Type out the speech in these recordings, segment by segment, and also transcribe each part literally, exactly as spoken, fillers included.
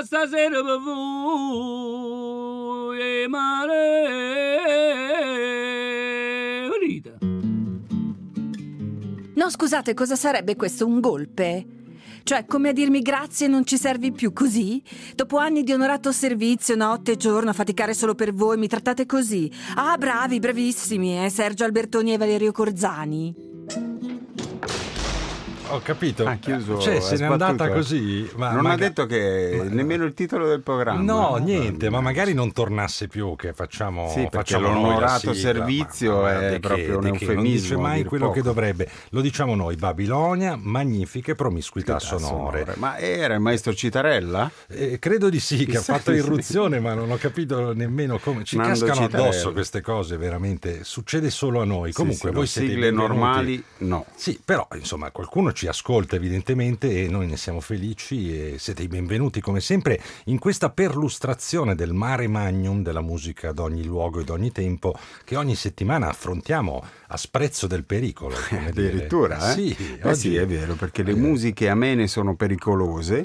stasera per voi mare. Venite. No, scusate, cosa sarebbe questo? Un golpe? Cioè, come a dirmi grazie, non ci servi più, così? Dopo anni di onorato servizio, notte e giorno, a faticare solo per voi, mi trattate così? Ah, bravi, bravissimi, eh? Sergio Albertoni e Valerio Corzani. Ho capito. Ha chiuso, cioè, se n'è andata sbattuto. così. Ma non maga- ha detto che ma- nemmeno il titolo del programma. No, niente, ma magari non tornasse più, che facciamo, Sì, perché facciamo noi la l'onorato sigla, servizio ma- ma è di che- proprio un di che? Non eufemismo, dice a mai dir quello poco. che dovrebbe. Lo diciamo noi, Babilonia, magnifiche promiscuità sonore. sonore. Ma era il maestro Citarella? Eh, credo di sì, che ha Chissà fatto di sì. irruzione, ma non ho capito nemmeno come. Ci Nando cascano Citarella. addosso queste cose, veramente. Succede solo a noi. Comunque, Sì, sì, voi no, siete sigle benvenuti. normali no. Sì, però insomma qualcuno ci ascolta evidentemente e noi ne siamo felici e siete i benvenuti come sempre in questa perlustrazione del mare magnum della musica d'ogni luogo e d'ogni tempo che ogni settimana affrontiamo a sprezzo del pericolo. come dire. Addirittura, eh? Sì, Eh oggi- sì, è vero, perché le musiche amene sono pericolose.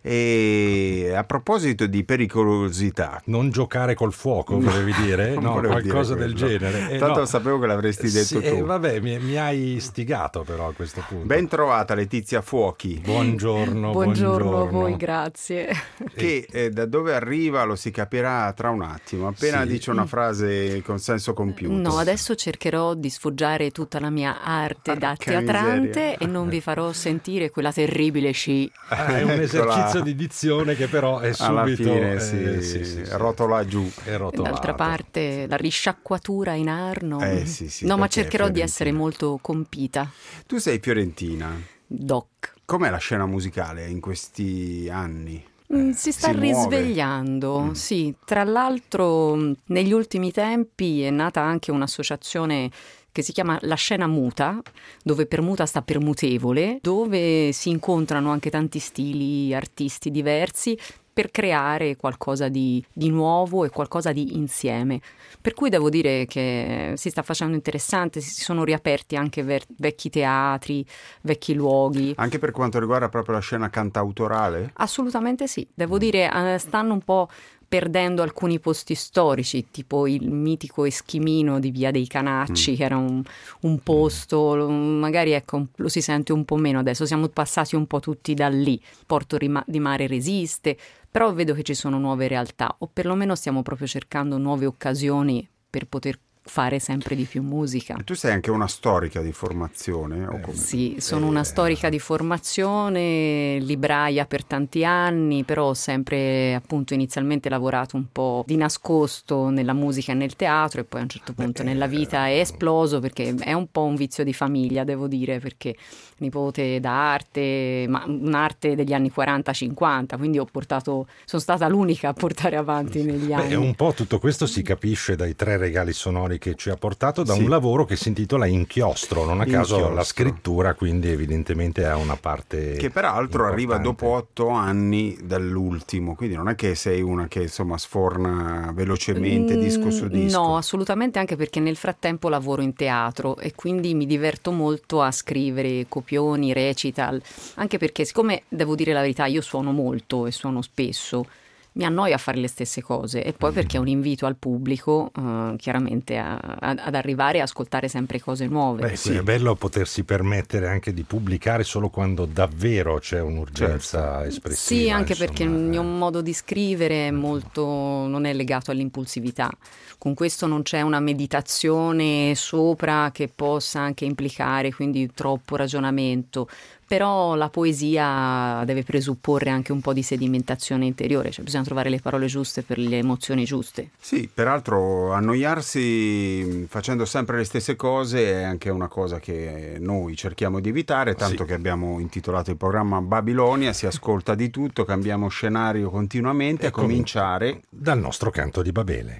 E a proposito di pericolosità, Non giocare col fuoco, volevi dire? non No, volevo qualcosa dire del quello. genere. Eh, Tanto no. sapevo che l'avresti detto Sì, tu. eh, vabbè, mi, mi hai stigato però a questo punto. Ben trovata Letizia Fuochi. Buongiorno, Buongiorno a voi, grazie. Che eh, da dove arriva lo si capirà tra un attimo, appena Sì. dice una frase con senso compiuto. No, adesso cercherò di sfoggiare tutta la mia arte da Porca teatrante miseria. e non vi farò sentire quella terribile sci. Ah, è un Eccola. esercizio di dizione che però è subito Alla fine eh, si sì, sì, sì. rotola giù. È rotolato. D'altra parte, la risciacquatura in Arno. Eh, sì, sì, no, ma perché è cercherò di fiorentina. essere molto compita. Tu sei fiorentina. Doc. Com'è la scena musicale in questi anni? Mm, Eh, si sta muove? risvegliando, Mm. sì. Tra l'altro, mh, negli ultimi tempi è nata anche un'associazione che si chiama La Scena Muta, dove per muta sta per mutevole, dove si incontrano anche tanti stili, artisti diversi, per creare qualcosa di, di nuovo e qualcosa di insieme. Per cui devo dire che si sta facendo interessante, si sono riaperti anche ver- vecchi teatri, vecchi luoghi. Anche per quanto riguarda proprio la scena cantautorale? Assolutamente sì, devo dire eh, stanno un po' perdendo alcuni posti storici, tipo il mitico Eschimino di Via dei Canacci, Mm. che era un, un posto, lo- magari ecco, lo si sente un po' meno adesso, siamo passati un po' tutti da lì. Porto Rima- di Mare resiste, però vedo che ci sono nuove realtà, o perlomeno stiamo proprio cercando nuove occasioni per poter fare sempre di più musica. E tu sei anche una storica di formazione? O come? Sì, sono una storica di formazione, libraia per tanti anni, però ho sempre appunto inizialmente lavorato un po' di nascosto nella musica e nel teatro e poi a un certo punto nella vita è esploso perché è un po' un vizio di famiglia, devo dire, perché nipote d'arte, ma un'arte degli anni quaranta cinquanta, quindi ho portato, sono stata l'unica a portare avanti negli anni. Beh, un po' tutto questo si capisce dai tre regali sonori che ci ha portato da Sì. un lavoro che si intitola Inchiostro, non a caso Inchiostro. la scrittura quindi evidentemente ha una parte Che peraltro arriva importante. dopo otto anni dall'ultimo, quindi non è che sei una che insomma sforna velocemente Mm, disco su disco. No, assolutamente, anche perché nel frattempo lavoro in teatro e quindi mi diverto molto a scrivere copioni, recital, anche perché siccome devo dire la verità io suono molto e suono spesso, mi annoio a fare le stesse cose e poi perché è un invito al pubblico eh, chiaramente a- a- ad arrivare e ascoltare sempre cose nuove. Beh, sì, è bello potersi permettere anche di pubblicare solo quando davvero c'è un'urgenza espressiva. Sì, anche perché il insomma, mio eh. modo di scrivere è molto, non è legato all'impulsività. Con questo non c'è una meditazione sopra che possa anche implicare quindi troppo ragionamento. Però la poesia deve presupporre anche un po' di sedimentazione interiore, cioè bisogna trovare le parole giuste per le emozioni giuste. Sì, peraltro annoiarsi facendo sempre le stesse cose è anche una cosa che noi cerchiamo di evitare, tanto Sì. che abbiamo intitolato il programma Babilonia, si ascolta di tutto, cambiamo scenario continuamente, E a cominciare dal nostro canto di Babele.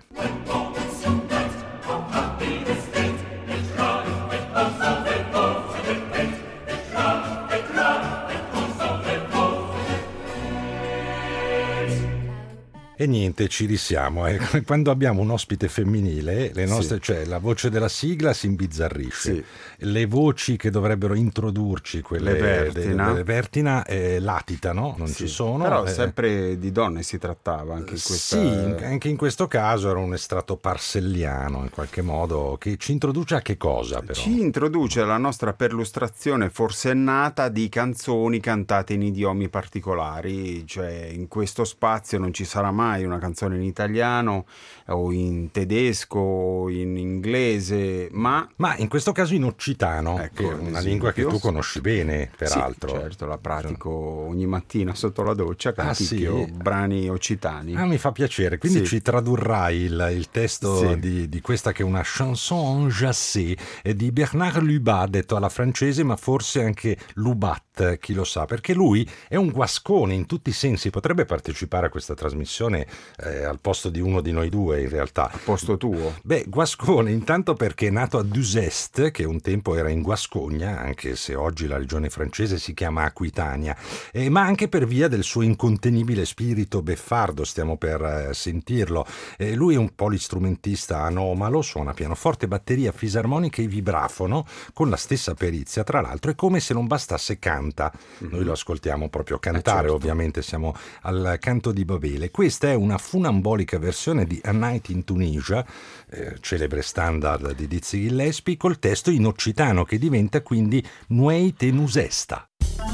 E niente, ci risiamo. Eh. Quando abbiamo un ospite femminile, le nostre, sì. cioè la voce della sigla si imbizzarrisce. Sì. Le voci che dovrebbero introdurci, quelle le Vertina, delle Vertina eh, latitano, non sì. ci sono. Però eh. sempre di donne si trattava anche in questa... Sì, anche in questo caso era un estratto parselliano in qualche modo, che ci introduce a che cosa però? Ci introduce alla nostra perlustrazione forsennata di canzoni cantate in idiomi particolari, cioè in questo spazio non ci sarà mai una canzone in italiano o in tedesco o in inglese, ma... Ma in questo caso in occitano, ecco, che è una lingua che tu conosci bene, peraltro. Sì, certo, la pratico ogni mattina sotto la doccia, canticchio ah, sì? brani occitani. Ah, mi fa piacere, quindi sì. ci tradurrai il, il testo sì. di, di questa che è una chanson enjacée di Bernard Lubat, detto alla francese, ma forse anche Lubat, chi lo sa, perché lui è un guascone in tutti i sensi, potrebbe partecipare a questa trasmissione eh, al posto di uno di noi due in realtà. Al posto tuo? Beh, guascone intanto perché è nato a Duzeste, che un tempo era in Guascogna, anche se oggi la regione francese si chiama Aquitania, eh, ma anche per via del suo incontenibile spirito beffardo, stiamo per eh, sentirlo. Eh, lui è un polistrumentista anomalo, suona pianoforte, batteria, fisarmonica e vibrafono, con la stessa perizia, tra l'altro, è come se non bastasse canta. Mm-hmm. Noi lo ascoltiamo proprio cantare, eh certo. ovviamente siamo al canto di Babele. Questa è una funambolica versione di A Night in Tunisia, eh, celebre standard di Dizzy Gillespie, col testo in occitano che diventa quindi Nueit e Nusesta.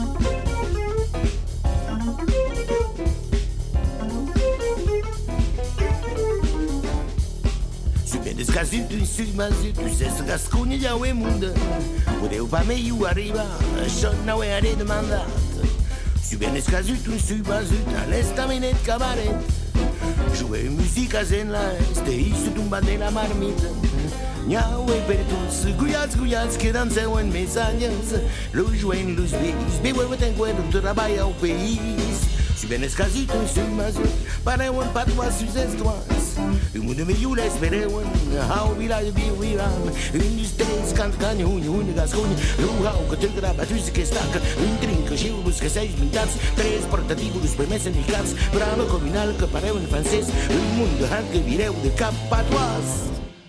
Descasito in su mazito, se se gascugna già è mundo. Volevo pa meglio arriva, so non è a domandata. Su bene scasito in su mazito, all'estamine cabaret. Jouer musica zen la este, isto tumba nella marmita. Niau e per tutti, guiați, guiați, che danzeu în mesagnas. Luz joen, luz bis, bebo eu te encuentro, trabalha o país. Si bene scasito in su mazito, pareu în patois sus estoas. Un mundo meio la espereu, how we like to be we ram. Un dos três canta canha, unha, unha, gasconha. Um how que te grava, tu se que estaca. Um trinca, cheio, busca seis mintados. Três portativos, os primeiros indicados. Bravo combinado que pareu em francês. Um mundo hard que vireu de cap patois.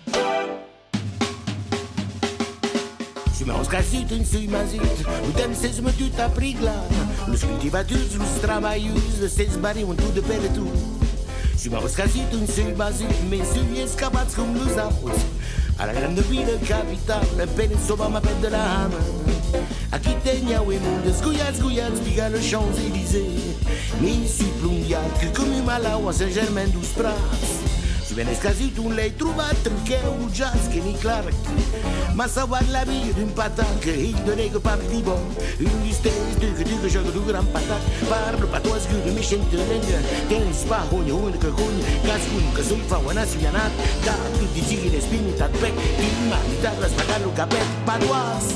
Os casitos em cima, o tempo se esmatou a priglar. Os cultivadores, os trabalhos, vocês bariam tudo pela tu. Os casitos em cima, mas se escapados como os altos. A la grande vida capital, apenas sob uma pedra da rama. Aqui tem o mundo, esgulhados, esgulhados, pigar os Champs-Élysées. Me suplumbiado, que come malau a Saint-Germain dos pratos. Si bene scasito un lei trovato che è un jazz che mi clava. Ma salvar la via d'un patin che il donego parle di bon. Un di stessi, tu che tu che gioca du gran patin. Parlo patois che mi sento lenga. Ten spa ogni unica cogna. Cascun che sul fa una sianat. Da tutti i giri le spine tat pec. Il mani da spagare un capet patois.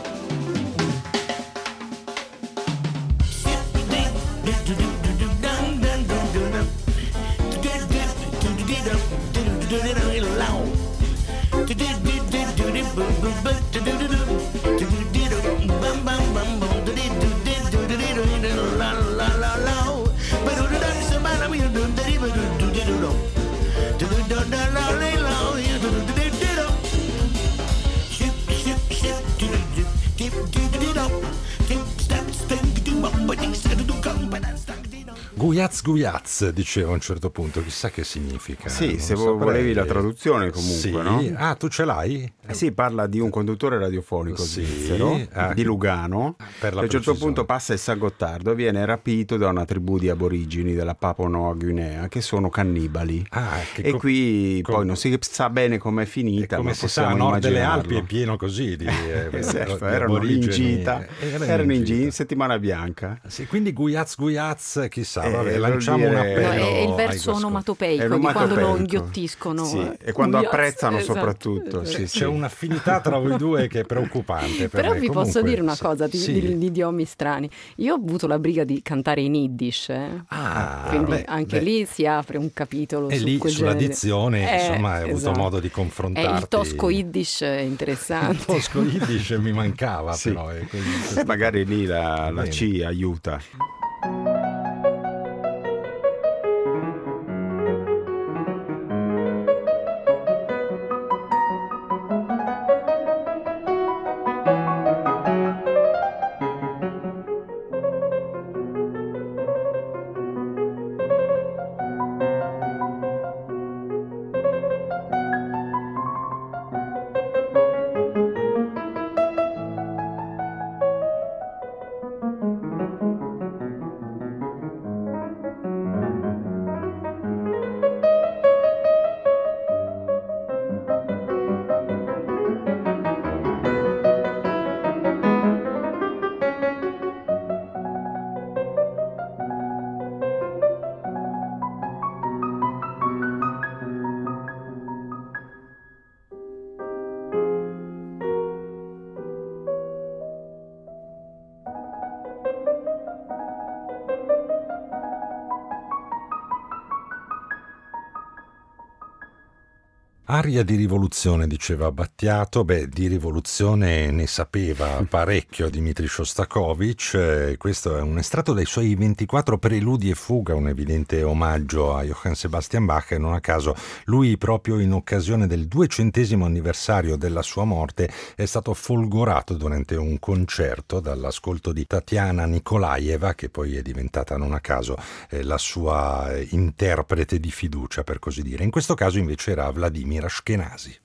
Guyaz Guyaz, diceva a un certo punto, chissà che significa. Sì, non se saprei. volevi la traduzione comunque, sì. no? Ah, tu ce l'hai? Eh sì, parla di un conduttore radiofonico sì. svizzero, ah, di Lugano, per la che a un certo precisione. punto passa il San Gottardo e viene rapito da una tribù di aborigeni della Papua Nuova Guinea che sono cannibali. Ah, che e co- qui com- poi non si sa bene com'è finita, come ma si sa, a possiamo nord delle immaginarlo. Alpi è pieno così di, eh, Eh, certo, di erano in aborigeni. gita, erano, erano in, gita. in settimana bianca. Sì, quindi Guyaz Guyaz, chissà, Eh, vabbè, vuol lanciamo dire- un No, appello. è il ai verso guasconi. onomatopeico È di quando lo l'onomatopeico. inghiottiscono. Sì, eh. e quando Guyaz, apprezzano esatto. soprattutto. Sì, C'è sì. un'affinità tra voi due che è preoccupante. Per Però me. vi Comunque, posso dire una sì. cosa di, Sì. di, di idiomi strani. Io ho avuto la briga di cantare in Yiddish, eh. Ah, quindi beh, anche beh. lì si apre un capitolo E su lì quel sulla genere. dizione, Eh, insomma, hai avuto esatto. modo di E confrontarti. il tosco Yiddish è interessante. Il tosco Yiddish mi mancava, Sì. però. eh, quindi- E magari lì la, la Bene. C aiuta. Aria di rivoluzione, diceva Battiato. Beh, di rivoluzione ne sapeva parecchio Dmitri Shostakovich. Eh, questo è un estratto dai suoi ventiquattro preludi e fuga, un evidente omaggio a Johann Sebastian Bach, e non a caso lui, proprio in occasione del duecentesimo anniversario della sua morte, è stato folgorato durante un concerto dall'ascolto di Tatiana Nikolaeva, che poi è diventata non a caso eh, la sua eh, interprete di fiducia, per così dire. In questo caso invece era Vladimir Ashkenazy.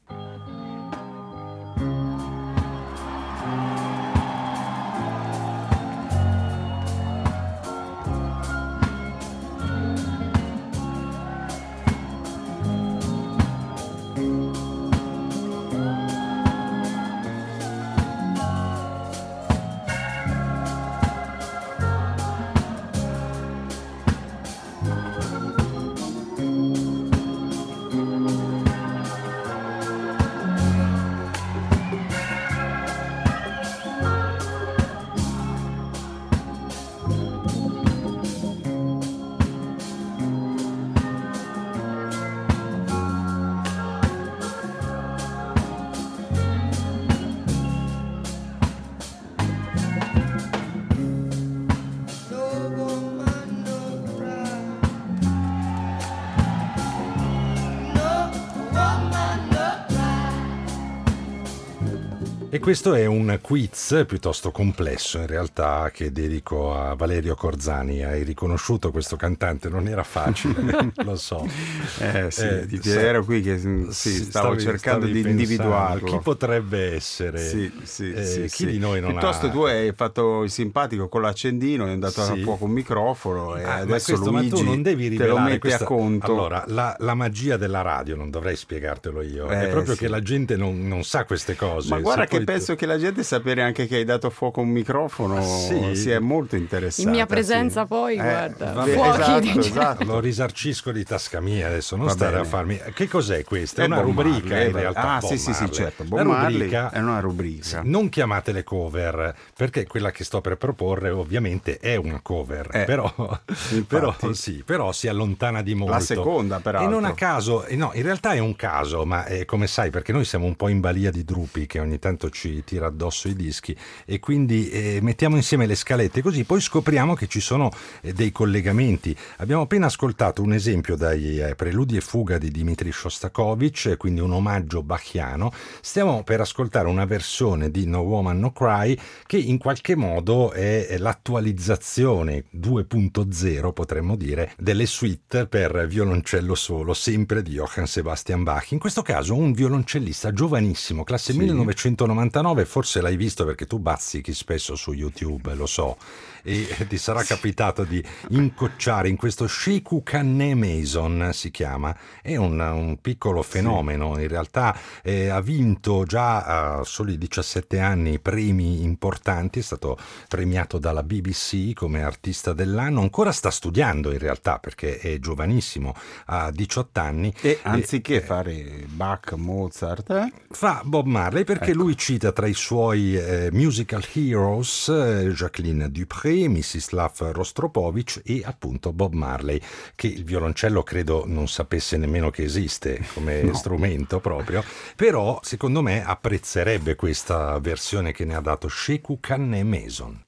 E questo è un quiz piuttosto complesso in realtà, che dedico a Valerio Corzani. Hai riconosciuto questo cantante? Non era facile, lo so. Eh sì, Eh, ti- so- ero qui che sì, sì, stavo stavi- cercando stavi di pensando, individuarlo. chi potrebbe essere? Sì, sì, Eh, sì, chi sì. di noi non Piuttosto ha... tu hai fatto il simpatico con l'accendino, è andato Sì. a fuoco un microfono e Ah, ma adesso questo, ma Luigi tu non devi te lo rivelare mette questa... a conto. Allora, la, la magia della radio non dovrei spiegartelo io, è Eh, proprio sì. che la gente non, non sa queste cose. Ma guarda Se che poi tu- penso che la gente sapere anche che hai dato a fuoco un microfono Sì. si è molto interessata. In mia presenza sì. poi, Eh, guarda, vabbè, fuochi esatto, di- esatto. Lo risarcisco di tasca mia adesso, non Va stare bene. a farmi... Che cos'è questa? È È una Bob rubrica Marley, in eh, realtà. ah, Bob sì, sì, sì, Marley. certo. Bob La Marley rubrica... è una rubrica. Non chiamatele cover, perché quella che sto per proporre ovviamente è una cover, Eh, però, infatti. però, sì, però si allontana di molto. La seconda, peraltro. E non a caso, eh, no, in realtà è un caso, ma eh, come sai, perché noi siamo un po' in balia di Drupi che ogni tanto ci tira addosso i dischi, e quindi eh, mettiamo insieme le scalette, così poi scopriamo che ci sono eh, dei collegamenti. Abbiamo appena ascoltato un esempio dai eh, Preludi e fuga di Dmitri Shostakovich, eh, quindi un omaggio bachiano. Stiamo per ascoltare una versione di No Woman No Cry che in qualche modo è l'attualizzazione due punto zero, potremmo dire, delle suite per violoncello solo, sempre di Johann Sebastian Bach. In questo caso un violoncellista giovanissimo, classe Sì. millenovecentonovantanove, forse l'hai visto perché tu bazzichi spesso su YouTube, lo so, e ti sarà capitato di incocciare in questo Sheku Kanne Mason, si chiama. È un, un piccolo fenomeno, in realtà eh, ha vinto già a soli diciassette anni premi importanti, è stato premiato dalla B B C come artista dell'anno, ancora sta studiando in realtà perché è giovanissimo, ha diciotto anni. E anziché eh, fare Bach, Mozart, eh? fa Bob Marley perché Ecco. lui cita tra i suoi eh, musical heroes eh, Jacqueline Dupré, Mstislav Rostropovich e appunto Bob Marley, che il violoncello credo non sapesse nemmeno che esiste come No. strumento proprio, però secondo me apprezzerebbe questa versione che ne ha dato Sheku Kanne Mason.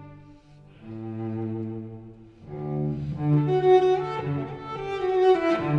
Thank you.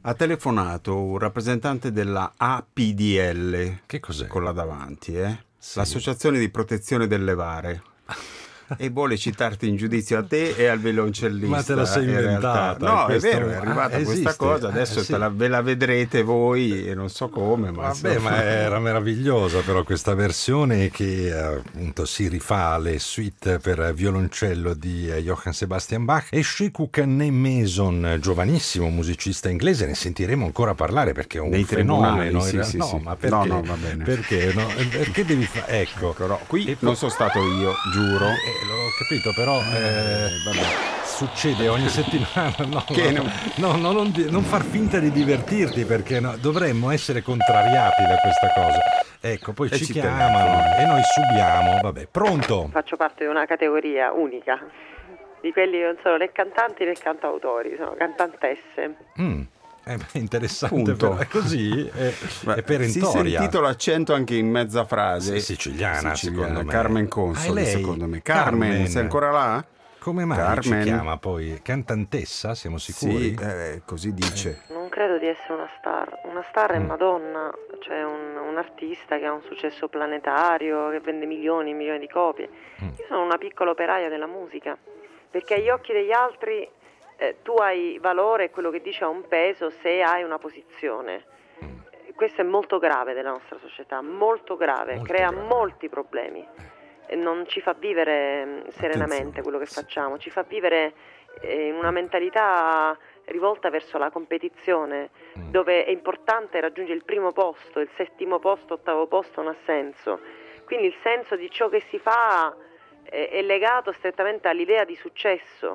Ha telefonato un rappresentante della A P D L. Che cos'è? Con la davanti, eh? Sì. L'Associazione di Protezione del Levare. E vuole citarti in giudizio a te e al violoncellista. Ma te la sei in inventata? realtà. No, questo... è vero, è arrivata ah, questa esiste? cosa, adesso eh, sì. te la, ve la vedrete voi e non so come. Ma Vabbè, insomma... ma era meravigliosa però questa versione che appunto si rifà alle suite per violoncello di Johann Sebastian Bach e Shikukan Mason, giovanissimo musicista inglese, ne sentiremo ancora parlare perché è un Nei fenomeno. tribunali, sì, sì, no, sì. ma perché? No, no, va bene. Perché? No, perché devi fare? Ecco. Ecco, no, qui E non poi- sono stato io, giuro. Eh, l'ho capito, però eh, vabbè. succede ogni settimana. No, Che no, non- no, no, non, di- non far finta di divertirti perché no, dovremmo essere contrariati da questa cosa. Ecco, poi E ci ci chiamano e noi subiamo. Vabbè, pronto? Faccio parte di una categoria unica, di quelli che non sono né cantanti né cantautori, sono cantantesse. Mm, è interessante, Punto. però è così, è, Beh, è perentoria. Si sentito l'accento anche in mezza frase. Sì, siciliana, secondo me. Carmen Ah, Consoli, è lei? secondo me. Carmen, Carmen. sei ancora là? Come mai Carmen. ci chiama poi? Cantantessa, siamo sicuri? Sì, eh, così dice. Non credo di essere una star, una star è Mm. Madonna, cioè un, un artista che ha un successo planetario, che vende milioni e milioni di copie. Mm. Io sono una piccola operaia della musica, perché agli occhi degli altri eh, tu hai valore e quello che dici ha un peso se hai una posizione. Questo è molto grave della nostra società, molto grave, Molto crea grave. molti problemi. E non ci fa vivere mh, serenamente Attenzione. quello che facciamo, ci fa vivere eh, in una mentalità rivolta verso la competizione, Mm. dove è importante raggiungere il primo posto, il settimo posto, ottavo posto non ha senso. Quindi il senso di ciò che si fa è, è legato strettamente all'idea di successo.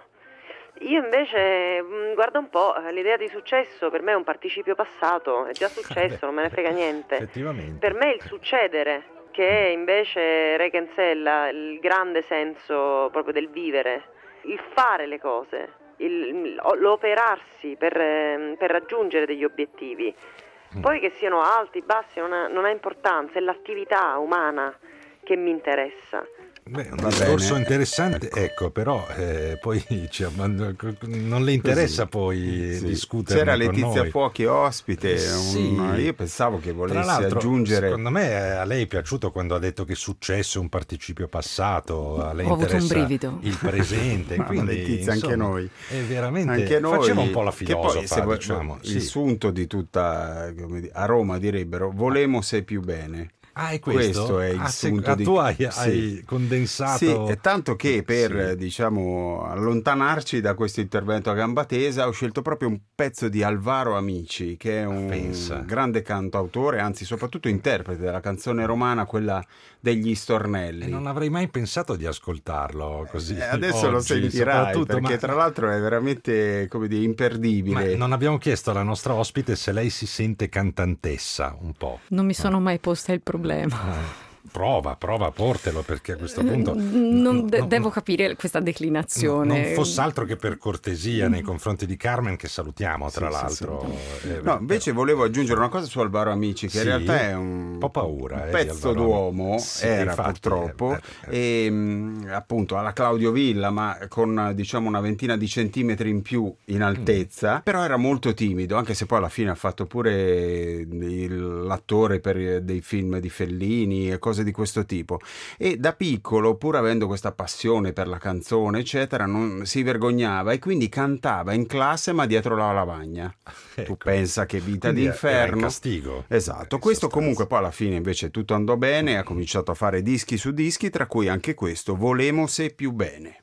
Io invece, mh, guarda un po', l'idea di successo per me è un participio passato, è già successo, non me ne frega niente. Effettivamente. Per me il succedere, che è invece reca in sé la- il grande senso proprio del vivere, il fare le cose, il- l'operarsi per, ehm, per raggiungere degli obiettivi. Poi che siano alti, bassi, non ha, non ha importanza, è l'attività umana che mi interessa. Beh, un Va discorso bene. interessante, ecco, però eh, poi ci abband- non le interessa poi Sì. discutere C'era con Letizia noi. Fuochi ospite, un- Sì. io pensavo che Tra volesse l'altro, aggiungere. secondo me eh, a lei è piaciuto quando ha detto che successo è un participio passato, a lei Ho avuto un interessa brivido. il presente, Ma quindi Letizia, anche insomma, noi. è veramente Anche noi, faceva un po' la che filosofa, poi, se vuoi- diciamo, il sì. sunto di tutta, come dire, a Roma direbbero volemo se più bene. Ah, è questo? Questo è il ah, se- sunto ah, di- tu hai, sì. hai condensato. Sì, è tanto che per Sì. eh, diciamo allontanarci da questo intervento a gamba tesa ho scelto proprio un pezzo di Alvaro Amici, che è un Pensa. grande cantautore, anzi soprattutto interprete della canzone romana, quella degli stornelli. E non avrei mai pensato di ascoltarlo così. Eh, adesso lo oggi, sentirai, soprattutto, perché ma- tra l'altro è veramente, come dire, Ma imperdibile. non abbiamo chiesto alla nostra ospite se lei si sente cantantessa un po'. Non mi sono mai posta il problema. Eh, Prova, prova a portelo perché a questo punto Non de- no, devo no, capire questa no, declinazione. non fosse altro che per cortesia nei confronti di Carmen, che salutiamo tra Sì, sì, l'altro. Eh, No, invece volevo aggiungere una cosa su Alvaro Amici, che Sì, in realtà è un, un po' paura, un eh, pezzo di Alvaro d'uomo, Amici. Sì, era infatti, purtroppo, eh, eh, e mh, appunto alla Claudio Villa, ma con diciamo una ventina di centimetri in più in altezza, però era molto timido, anche se poi alla fine ha fatto pure il- l'attore per dei film di Fellini e cose di questo tipo. E da piccolo, pur avendo questa passione per la canzone eccetera, non si vergognava e quindi cantava in classe ma dietro la lavagna. Ecco. Tu pensa che vita Quindi era d'inferno. in castigo. Esatto, In questo sostanza. comunque poi alla fine invece tutto andò bene, ha cominciato a fare dischi su dischi, tra cui anche questo, Volemo se più bene.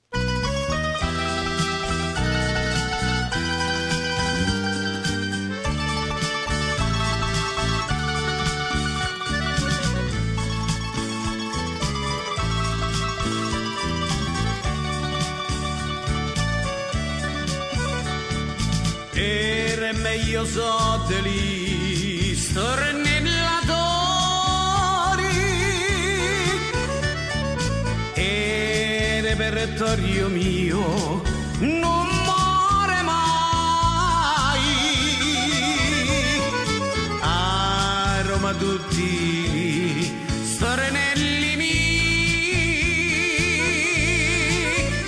Era meglio sotto lì, stornellatori. Era repertorio mio, non muore mai. A Roma tutti, stornelli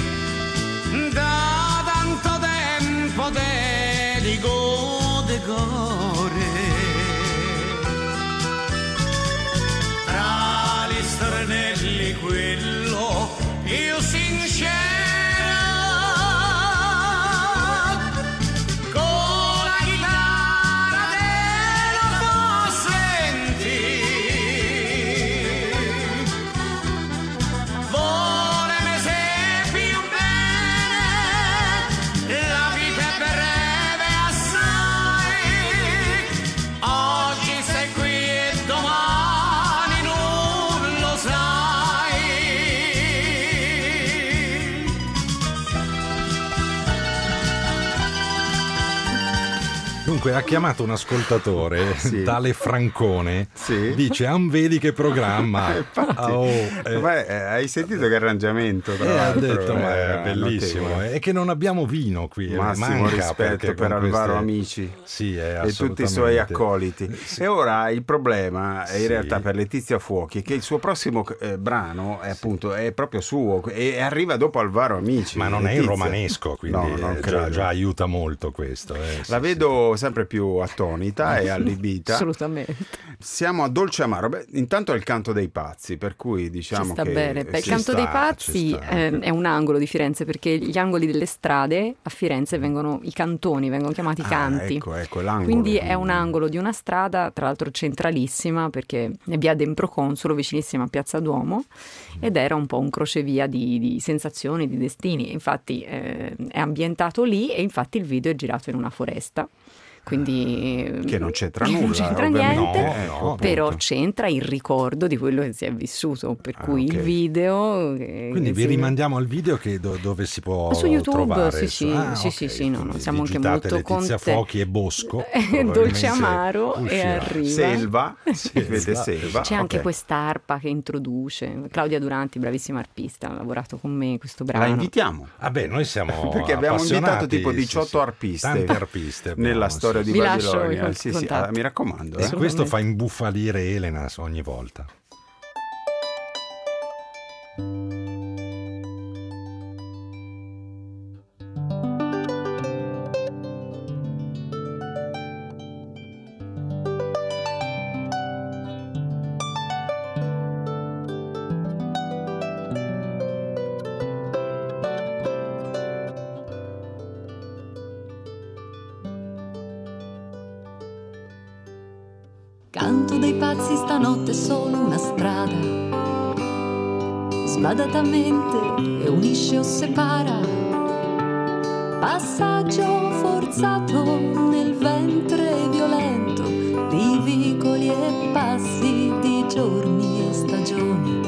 miei, da tanto tempo te dico, dico Dunque ha chiamato un ascoltatore, Sì. tale Francone, Sì. dice "Ah, vedi che programma". Infatti, Oh, eh. Beh, eh, hai sentito che arrangiamento, tra Eh, ha l'altro, detto, ma era è bellissimo, notevole. è che non abbiamo vino qui, eh, Massimo manca rispetto perché per con Alvaro queste- Amici Sì, è e tutti i suoi assolutamente. accoliti. Sì. E ora il problema è in Sì. realtà per Letizia Fuochi, che il suo prossimo eh, brano è appunto è proprio suo e arriva dopo Alvaro Amici. Ma non è in Letizia. romanesco, quindi No, non eh, credo. già, già aiuta molto questo. eh, sì, La sì. vedo sempre più attonita e allibita. Assolutamente. Siamo a Dolce Amaro. Beh, intanto è il Canto dei Pazzi, per cui diciamo Ci sta che bene. Beh, il ci Canto sta. dei Pazzi ci sta. eh, è un angolo di Firenze, perché gli angoli delle strade a Firenze vengono, i cantoni vengono chiamati Ah, canti. ecco, ecco l'angolo. Quindi è un angolo di una strada, tra l'altro centralissima, perché è via Demproconsolo, vicinissima a Piazza Duomo, ed era un po' un crocevia di, di sensazioni, di destini. Infatti eh, è ambientato lì e infatti il video è girato in una foresta. Quindi Che non c'entra non nulla, c'entra ovviamente. niente, No, Ecco, no, però appunto. c'entra il ricordo di quello che si è vissuto, per Ah, cui ok. il video eh, Quindi vi si- rimandiamo al video che do- dove si può Su YouTube, trovare. sì, sì, Ah, sì, ok, sì, sì, no, no, quindi siamo anche digitate molto Letizia contenti. Fuochi e Bosco. Eh, probabilmente Dolce Amaro e uscirà. arriva. Selva, Selva, vede Selva. C'è anche ok. quest'arpa che introduce. Claudia Duranti, bravissima arpista, ha lavorato con me questo brano. La invitiamo. Vabbè, noi siamo Perché abbiamo invitato appassionati, tipo sì, diciotto sì. arpiste Tante arpiste abbiamo, nella sì, storia sì. di Vi lascio Babilonia. i Sì, sì, contatti. ah, mi raccomando. E eh. questo fa imbufalire Elena ogni volta. Canto dei pazzi stanotte è solo una strada, sbadatamente e unisce o separa, passaggio forzato nel ventre violento di vicoli e passi, di giorni e stagioni.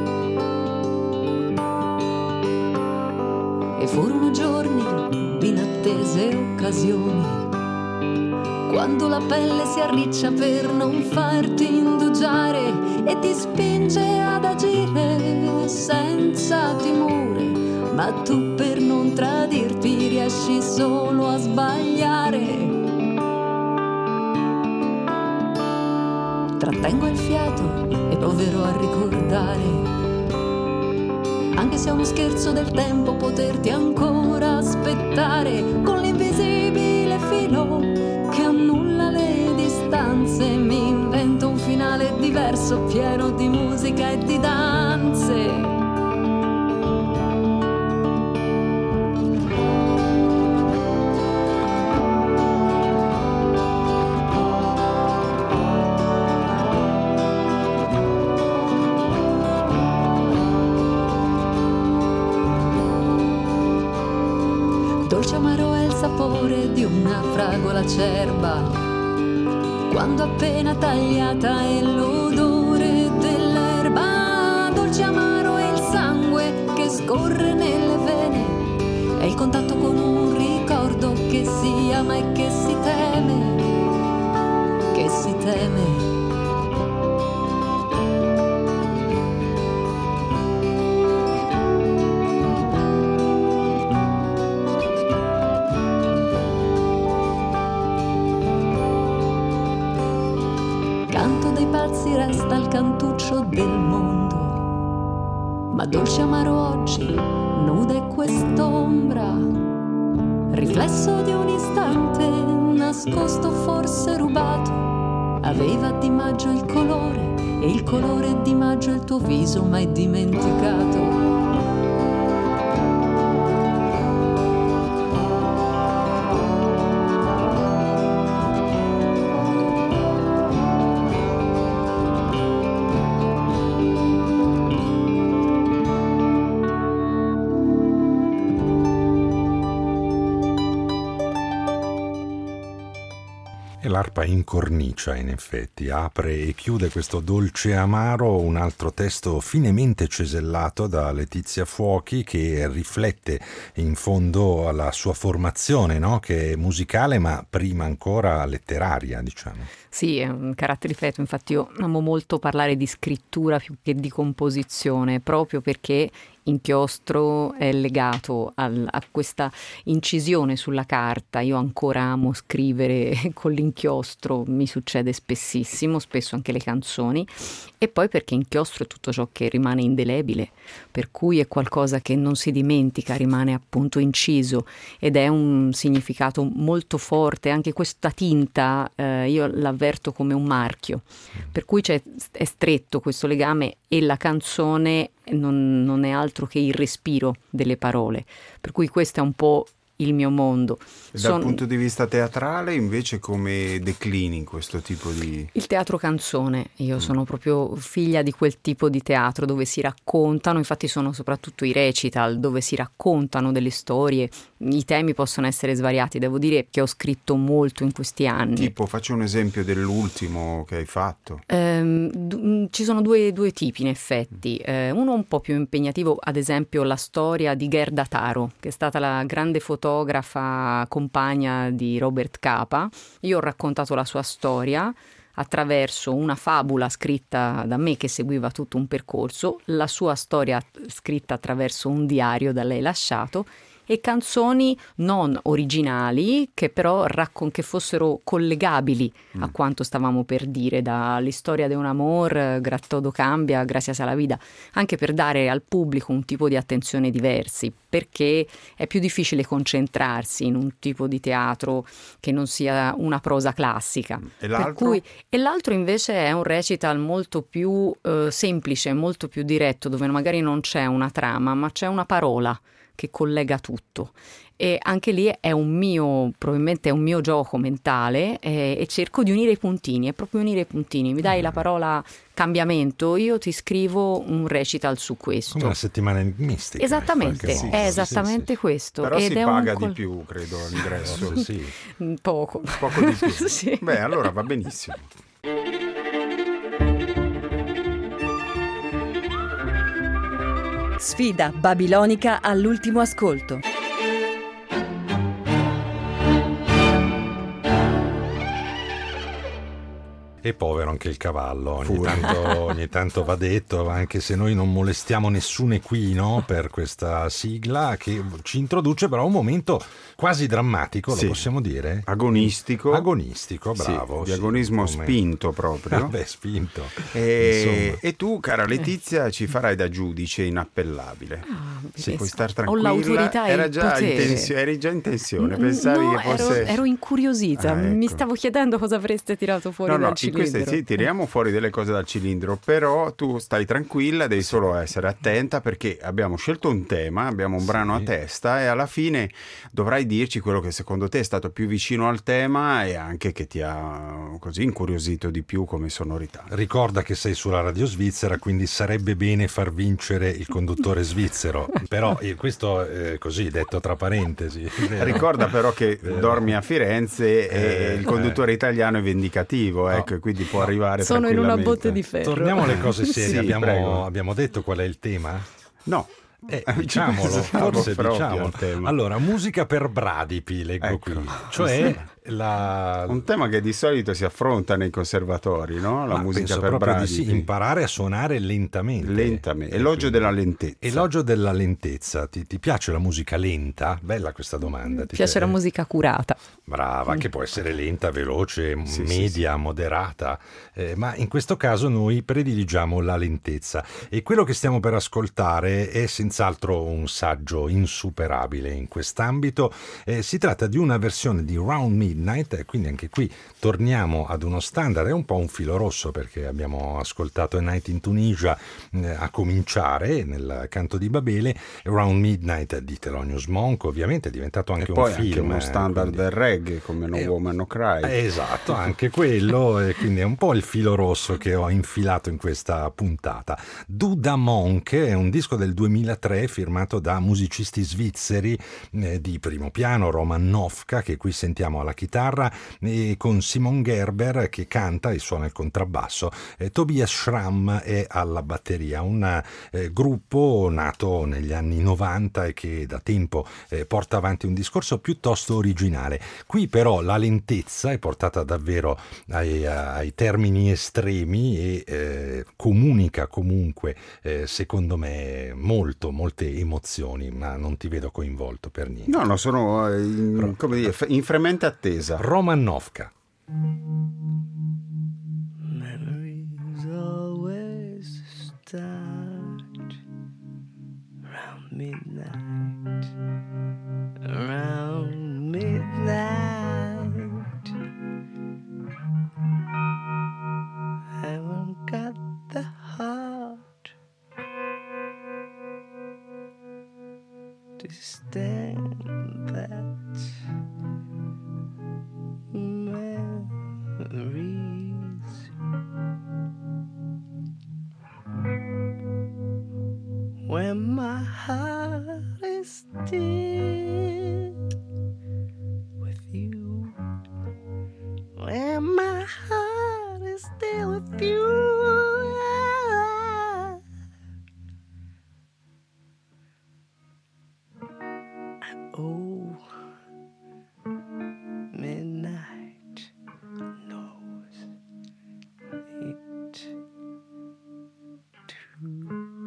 E furono giorni di inattese occasioni, quando la pelle si arriccia per non farti indugiare e ti spinge ad agire senza timore, ma tu per non tradirti riesci solo a sbagliare. Trattengo il fiato e proverò a ricordare, anche se è uno scherzo del tempo poterti ancora aspettare, con l'invisibile filo che annulla le distanze, mi invento un finale diverso, pieno di musica e di danze. Dolce amaro è il sapore di una fragola acerba, quando appena tagliata è l'odore dell'erba. Dolce amaro è il sangue che scorre nelle vene, è il contatto con un ricordo che si ama e che si teme, che si teme. Canto dei pazzi resta il cantuccio del mondo, ma dolce amaro oggi nuda è quest'ombra, riflesso di un istante nascosto, forse rubato. Aveva di maggio il colore e il colore di maggio il tuo viso mai dimenticato. E l'arpa incornicia, in effetti, apre e chiude questo dolce amaro un altro testo finemente cesellato da Letizia Fuochi, che riflette in fondo alla sua formazione, no? Che è musicale ma prima ancora letteraria, diciamo. Sì, è un carattere rifletto, infatti io amo molto parlare di scrittura più che di composizione, proprio perché Inchiostro è legato al, a questa incisione sulla carta. Io ancora amo scrivere con l'inchiostro, mi succede spessissimo, spesso anche le canzoni, e poi perché inchiostro è tutto ciò che rimane indelebile, per cui è qualcosa che non si dimentica, rimane appunto inciso ed è un significato molto forte. Anche questa tinta eh, io l'avverto come un marchio, per cui c'è, è stretto questo legame, e la canzone non, non è altro che il respiro delle parole, per cui questo è un po' il mio mondo. E Son... dal punto di vista teatrale invece come declini in questo tipo di... Il teatro canzone, io mm. sono proprio figlia di quel tipo di teatro dove si raccontano, infatti sono soprattutto i recital dove si raccontano delle storie, i temi possono essere svariati, devo dire che ho scritto molto in questi anni. Tipo, faccio un esempio dell'ultimo che hai fatto. Ehm, d- ci sono due, due tipi in effetti, eh, uno un po' più impegnativo, ad esempio la storia di Gerda Taro, che è stata la grande fotografa compagna di Robert Capa. Io ho raccontato la sua storia attraverso una fabula scritta da me che seguiva tutto un percorso, la sua storia scritta attraverso un diario da lei lasciato, e canzoni non originali che però raccon- che fossero collegabili mm. a quanto stavamo per dire, da L'Historia de un amor, Grattodo cambia, Gracias a la vida, anche per dare al pubblico un tipo di attenzione diversi, perché è più difficile concentrarsi in un tipo di teatro che non sia una prosa classica. E l'altro? Per cui, e l'altro invece è un recital molto più eh, semplice, molto più diretto, dove magari non c'è una trama, ma c'è una parola che collega tutto, e anche lì è un mio, probabilmente è un mio gioco mentale, eh, e cerco di unire i puntini, è proprio unire i puntini. Mi dai la parola cambiamento, io ti scrivo un recital su questo. Come una settimana enigmistica. Esattamente, sì, è sì, esattamente sì, sì. questo. Però Ed si è paga un col... di più, credo, all'ingresso. Sì. Poco. Poco di più. Sì. Beh, allora va benissimo. Sfida babilonica all'ultimo ascolto. E povero anche il cavallo, ogni tanto, ogni tanto va detto, anche se noi non molestiamo nessun equino per questa sigla che ci introduce però a un momento quasi drammatico, sì. Lo possiamo dire? Agonistico. Agonistico, bravo. Sì, di sì, agonismo come... spinto proprio. Beh, spinto. E, e tu, cara Letizia, ci farai da giudice inappellabile. Ah, sì, puoi star Ho tranquilla. l'autorità e Era il già in potere. tensio- eri già in tensione, pensavi no, che fosse... ero, ero incuriosita, Ah, ecco. mi stavo chiedendo cosa avreste tirato fuori No, dal no, in queste cilindro. sì, tiriamo fuori delle cose dal cilindro, però tu stai tranquilla, devi solo essere attenta perché abbiamo scelto un tema, abbiamo un brano Sì. a testa e alla fine dovrai dirci quello che secondo te è stato più vicino al tema e anche che ti ha così incuriosito di più come sonorità. Ricorda che sei sulla radio svizzera, quindi sarebbe bene far vincere il conduttore svizzero, però eh, questo è così detto tra parentesi. Vero? Ricorda però che Vero. dormi a Firenze e Eh, il conduttore eh. italiano è vendicativo, No. ecco, e quindi può arrivare Sono in una tranquillamente. botte di ferro. Torniamo alle cose serie, Sì, abbiamo, prego. abbiamo detto qual è il tema? No. Eh, Ci diciamolo, pensavo forse proprio diciamo. al tema. Allora, musica per bradipi, leggo Ecco. qui, cioè la... Un tema che di solito si affronta nei conservatori, no? La Ma musica penso per proprio bradipi. di sì, imparare a suonare lentamente. Lentamente. Eh, Elogio quindi- della lentezza. Elogio della lentezza. Ti, ti piace la musica lenta? Bella questa domanda. Mi Ti piace la musica curata. Brava, che può essere lenta, veloce, Sì, media, sì, moderata, eh, ma in questo caso noi prediligiamo la lentezza e quello che stiamo per ascoltare è senz'altro un saggio insuperabile in quest'ambito. Eh, si tratta di una versione di Round Midnight, e quindi anche qui torniamo ad uno standard, è un po' un filo rosso perché abbiamo ascoltato A Night in Tunisia eh, a cominciare nel Canto di Babele, Round Midnight di Thelonious Monk, ovviamente è diventato anche E poi un film. anche uno eh, standard quindi- del reggae come No Eh, Woman No Cry. eh, Esatto, anche quello, e quindi è un po' il filo rosso che ho infilato in questa puntata. Duda Monk è un disco del duemilatré firmato da musicisti svizzeri eh, di primo piano, Roman Nofka, che qui sentiamo alla chitarra e con Simon Gerber che canta e suona il contrabbasso. Eh, Tobias Schramm è alla batteria, un eh, gruppo nato negli anni novanta e che da tempo eh, porta avanti un discorso piuttosto originale. Qui però la lentezza è portata davvero ai, ai termini estremi e eh, comunica comunque eh, secondo me molto, molte emozioni, ma non ti vedo coinvolto per niente. No, no, sono eh, in, come dire, in fremente attesa. Romanovka. Memories always start around midnight, around midnight. I haven't got the heart to stand that memories. When my heart is still with you, when my heart is still with you, oh, midnight knows it too.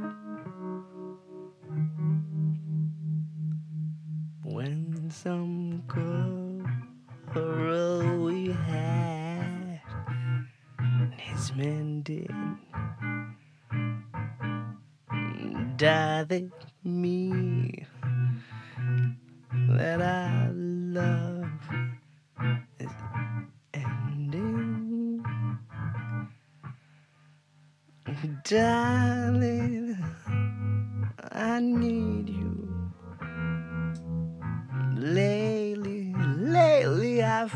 When some quarrel we had and his men did die, that me that I love is ending. Darling, I need you. Lately, lately I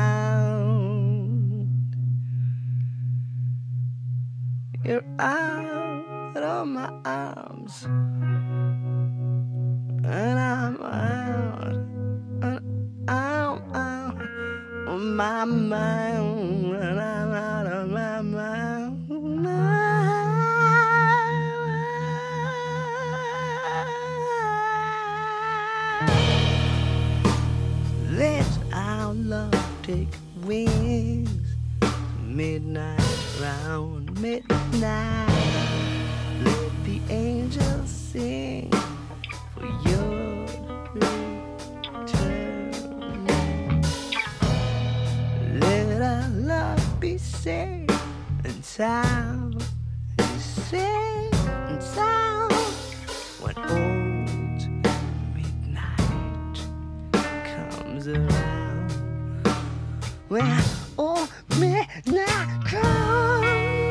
found you're out of my arms, and I'm out, and I'm out of my mind, and I'm out of my mind. Let our love take wings, midnight round midnight. Let the angels sing for your return. Let our love be safe and sound, and safe and sound. When old midnight comes around, when old midnight comes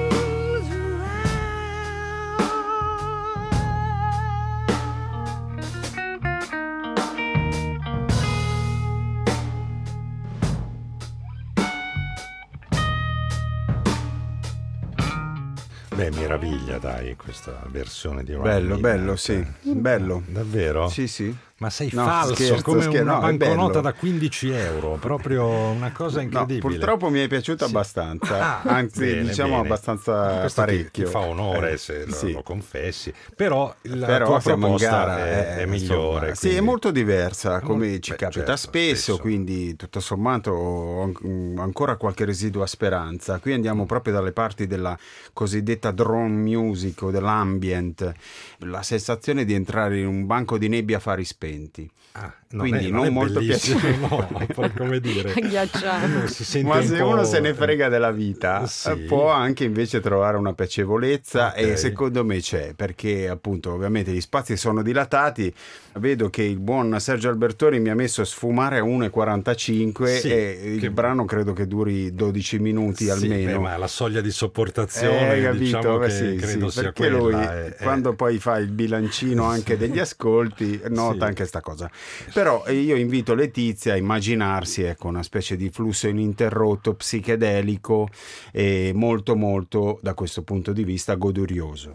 Beh, meraviglia, dai, questa versione di Run Bello, Midnight. bello, sì, bello. Davvero? Sì, sì. Ma sei No, falso, scherzo, come scherzo, una no, è banconota bello. da quindici euro, proprio una cosa No, incredibile. purtroppo mi è piaciuto Sì. abbastanza, Ah, anzi bene, diciamo bene. abbastanza Questo ti- parecchio. Ti, fa onore Eh, se lo, sì. lo confessi, però la Però tua siamo in proposta gara, è, eh, è insomma, migliore. sì, quindi- è molto diversa, come molto- ci beh, capita certo, spesso, spesso. quindi tutto sommato ho an- ancora qualche residua speranza. Qui andiamo proprio dalle parti della cosiddetta drone music o dell'ambient, la sensazione di entrare in un banco di nebbia a fari spenti. Ah, non Quindi è, non è molto bellissimo, piacevole. no, poi come dire, Ghiacciante. uno si sente Ma un se po'- uno se ne frega della vita, Sì. eh, può anche invece trovare una piacevolezza, Ok. e secondo me c'è, perché appunto ovviamente gli spazi sono dilatati. Vedo che il buon Sergio Albertoni mi ha messo a sfumare a uno e quarantacinque Sì, e il che- brano credo che duri dodici minuti Sì, almeno. beh, ma la soglia di sopportazione, Eh, capito? diciamo Beh, che sì, credo sì, sia perché lui quella. è- è- quando poi fa il bilancino anche degli ascolti nota Sì. anche sta cosa. Però eh, io invito Letizia a immaginarsi, ecco, una specie di flusso ininterrotto psichedelico e molto molto da questo punto di vista godurioso.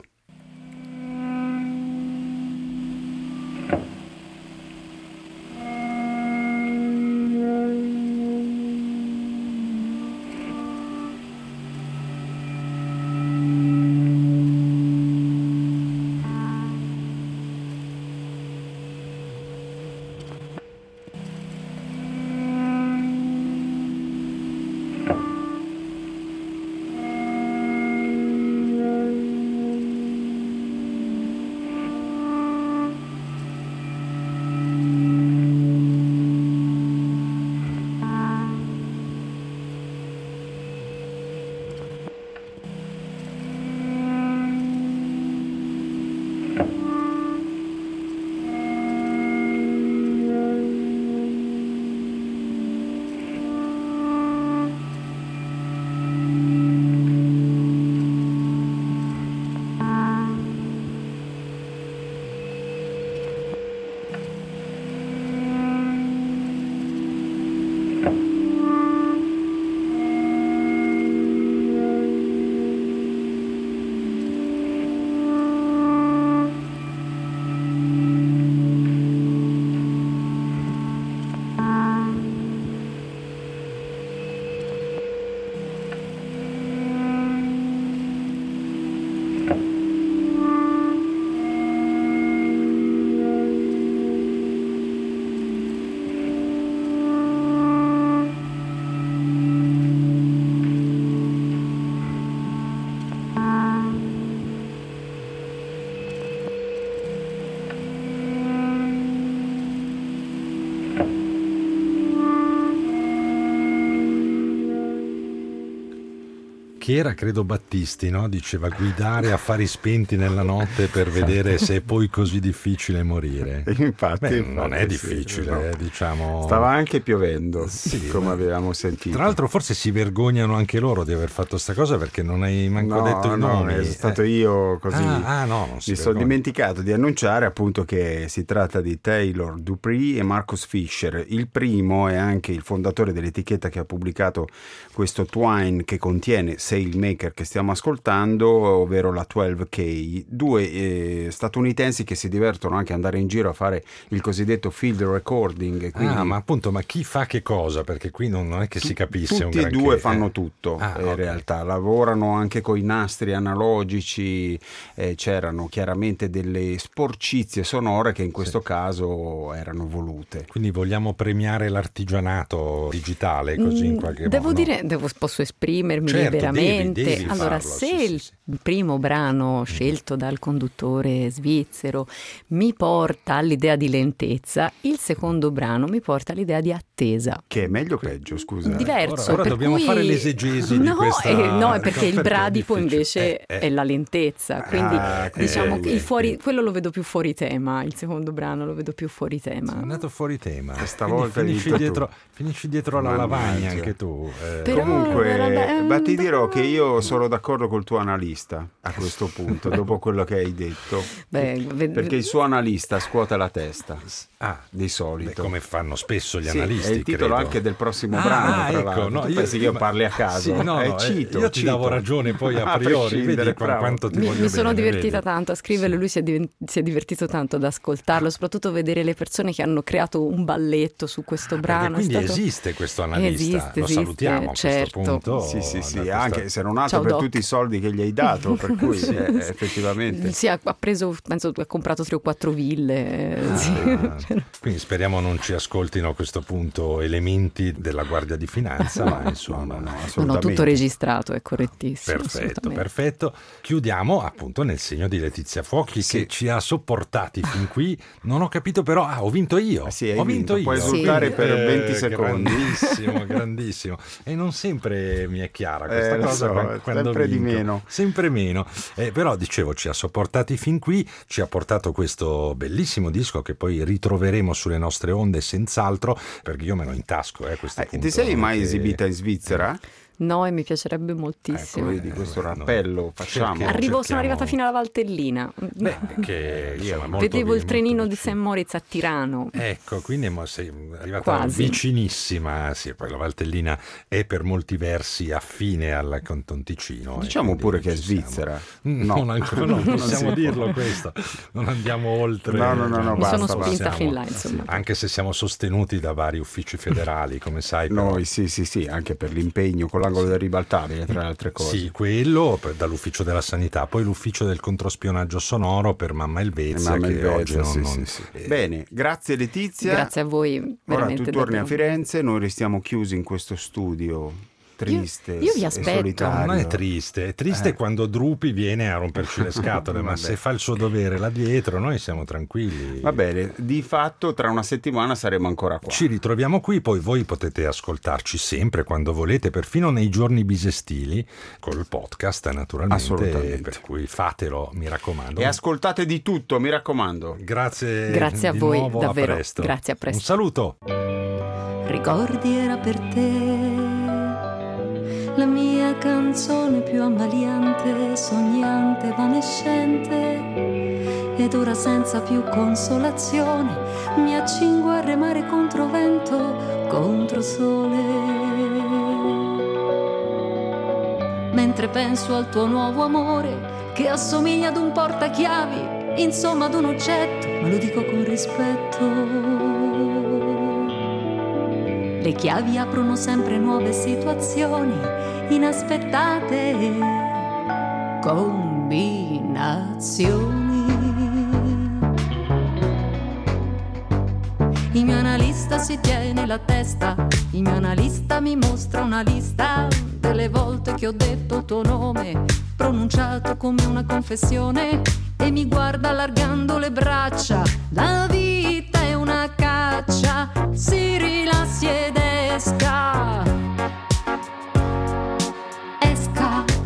che era credo Battisti, no? Diceva guidare a fari spenti nella notte per vedere se è poi così difficile morire. Infatti, Beh, infatti non è sì, difficile, no. eh, diciamo. Stava anche piovendo, Sì, come ma- avevamo sentito. Tra l'altro forse si vergognano anche loro di aver fatto sta cosa perché non hai manco No, detto i no, nomi. è stato Eh. io così. Ah, ah, no, non si Mi sono vergogna. dimenticato di annunciare appunto che si tratta di Taylor Dupree e Marcus Fisher. Il primo è anche il fondatore dell'etichetta che ha pubblicato questo Twine che contiene Sailmaker che stiamo ascoltando, ovvero la dodici K. Due eh, statunitensi che si divertono anche ad andare in giro a fare il cosiddetto field recording. Quindi Ah, ma appunto, ma chi fa che cosa? Perché qui non, non è che si capisce un tutti e granché, due eh. fanno tutto, Ah, in ok. realtà lavorano anche con i nastri analogici, eh, c'erano chiaramente delle sporcizie sonore che in questo caso erano volute. Quindi vogliamo premiare l'artigianato digitale così in qualche Mm, Devo modo? dire, devo- posso esprimermi Certo, liberamente. devi- devi allora, farlo, se sì, il sì, primo brano scelto dal conduttore svizzero mi porta all'idea di lentezza, il secondo brano mi porta all'idea di attesa. Che è meglio o peggio, scusa? Diverso, Ora- ora per dobbiamo cui- fare l'esegesi di no, questa- eh, no, è perché perché il è bradipo difficile. invece Eh, eh. è la lentezza, quindi Ah, ok, diciamo che il ok. fuori, quello lo vedo più fuori tema, il secondo brano lo vedo più fuori tema. È andato fuori tema. Questa Quindi volta hai finisci vinto tu. dietro, finisci dietro alla Mannaggia. lavagna anche tu. eh. Però- Comunque, vabbè, ma ti mm, dirò che io sono d'accordo col tuo analista a questo punto, dopo quello che hai detto. Beh, ve- Perché il suo analista scuote la testa, Ah, di beh, solito. come fanno spesso gli Sì, analisti, è il titolo credo. anche del prossimo Ah, brano, tra ecco, l'altro. no, Tu pensi che io ma- parli a caso? Sì, no, Eh, no, eh, cito, io ti cito. davo ragione poi a A priori, prescindere, vedi qua- bravo. quanto ti Mi, voglio mi sono bene, divertita vedi? tanto a scriverlo, lui si è, diven- si è divertito tanto ad ascoltarlo, soprattutto vedere le persone che hanno creato un balletto su questo Perché brano. è quindi stato- esiste questo analista, Esiste, lo esiste, salutiamo a certo. questo punto. Sì, sì, da sì, questa- anche se non altro Ciao, per Doc. tutti i soldi che gli hai dato, per cui Sì, eh, sì. effettivamente. Sì, ha ha preso, penso, ha comprato tre o quattro ville. eh, sì. Ah, quindi speriamo non ci ascoltino a questo punto elementi della Guardia di Finanza, ma insomma No, no, no, No, no, assolutamente. tutto registrato, è correttissimo. perfetto, assolutamente. perfetto. Chiudiamo appunto nel segno di Letizia Fuocchi Sì. che ci ha sopportati fin qui. Non ho capito però, ah, ho vinto io. Ah, sì, hai ho vinto, vinto, io. puoi esultare per venti secondi. Grandissimo, grandissimo. E non sempre mi è chiara questa Eh, lo cosa so, quan- quando sempre di vinco. meno. Sempre meno. Eh, però dicevo, ci ha sopportati fin qui, ci ha portato questo bellissimo disco che poi ritroveremo sulle nostre onde senz'altro, perché io me l'ho in tasco. Eh, a questo Eh, punto, ti sei mai che- esibita in Svizzera? No, e mi piacerebbe Ecco, moltissimo. vedi, questo Eh, no. rappello facciamo. Perché? Arrivo, cerchiamo- sono arrivata fino alla Valtellina. Beh, che insomma, molto Vedevo vi- il trenino molto di vicino. Saint Moritz a Tirano. Ecco, quindi mo- sei arrivata Quasi. vicinissima, sì, poi la Valtellina è per molti versi affine al Canton Ticino. e Diciamo quindi pure che è ci siamo. Svizzera. No, non, ancora, no, Non possiamo si dirlo può. questo, non andiamo oltre. No, no, no, no, Mi basta, sono basta. spinta Siamo- fin là, insomma. Anche se siamo sostenuti da vari uffici federali, come sai. però- Noi sì, sì, sì, anche per l'impegno con l'angolo del ribaltabile, tra le altre cose. Sì, quello per- dall'ufficio della sanità, poi l'ufficio del controspionaggio sonoro per Mamma Elvezia, Mamma che Elvezia, oggi non... sì, non- sì, sì. eh, Bene, grazie Letizia. Grazie a voi, Ora veramente. tu torni a davvero. Firenze, noi restiamo chiusi in questo studio triste io vi e aspetto. solitario. Non è triste, è triste Eh. quando Drupi viene a romperci le scatole, ma Vabbè. se fa il suo dovere là dietro noi siamo tranquilli. Va bene, di fatto tra una settimana saremo ancora qua. Ci ritroviamo qui, poi voi potete ascoltarci sempre quando volete, perfino nei giorni bisestili, col podcast naturalmente, Assolutamente. per cui fatelo, mi raccomando. E ascoltate di tutto, mi raccomando. Grazie, Grazie a di voi, nuovo, davvero. a presto. Grazie, a presto. Un saluto. Ricordi era per te la mia canzone più ammaliante, sognante, evanescente, ed ora senza più consolazione mi accingo a remare contro vento, contro sole. Mentre penso al tuo nuovo amore che assomiglia ad un portachiavi, insomma ad un oggetto, ma lo dico con rispetto. Le chiavi aprono sempre nuove situazioni inaspettate, combinazioni. Il mio analista si tiene la testa, il mio analista mi mostra una lista delle volte che ho detto il tuo nome, pronunciato come una confessione, e mi guarda allargando le braccia. La vita è una caccia, si rilassi ed esca, esca.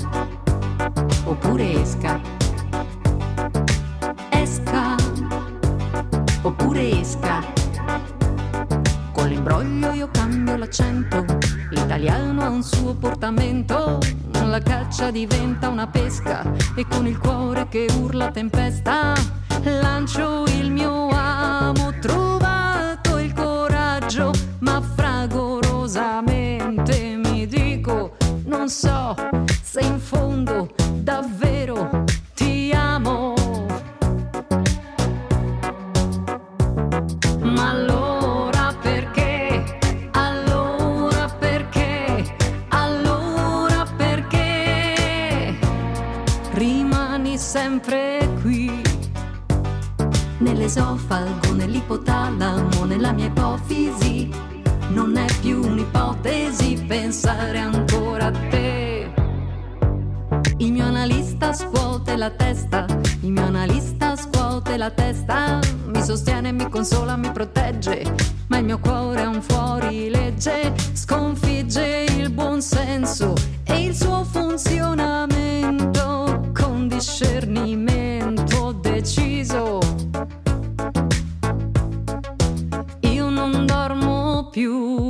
oppure esca. Con l'imbroglio io cambio l'accento, l'italiano ha un suo portamento, la caccia diventa una pesca e con il cuore che urla tempesta lancio il mio amo. Ho trovato il coraggio, ma fragorosamente mi dico, non so se in fondo davvero ti amo. Ma allora perché? Allora perché? Allora perché? Rimani sempre qui, nell'esofago, nell'ipotalamo, nella mia ipofisi. Non è più un'ipotesi pensare ancora a te. Il mio analista scuote la testa, il mio analista scuote la testa, mi sostiene, mi consola, mi protegge, ma il mio cuore è un fuorilegge, sconfigge il buonsenso e il suo funzionamento con discernimento deciso. Io non dormo più.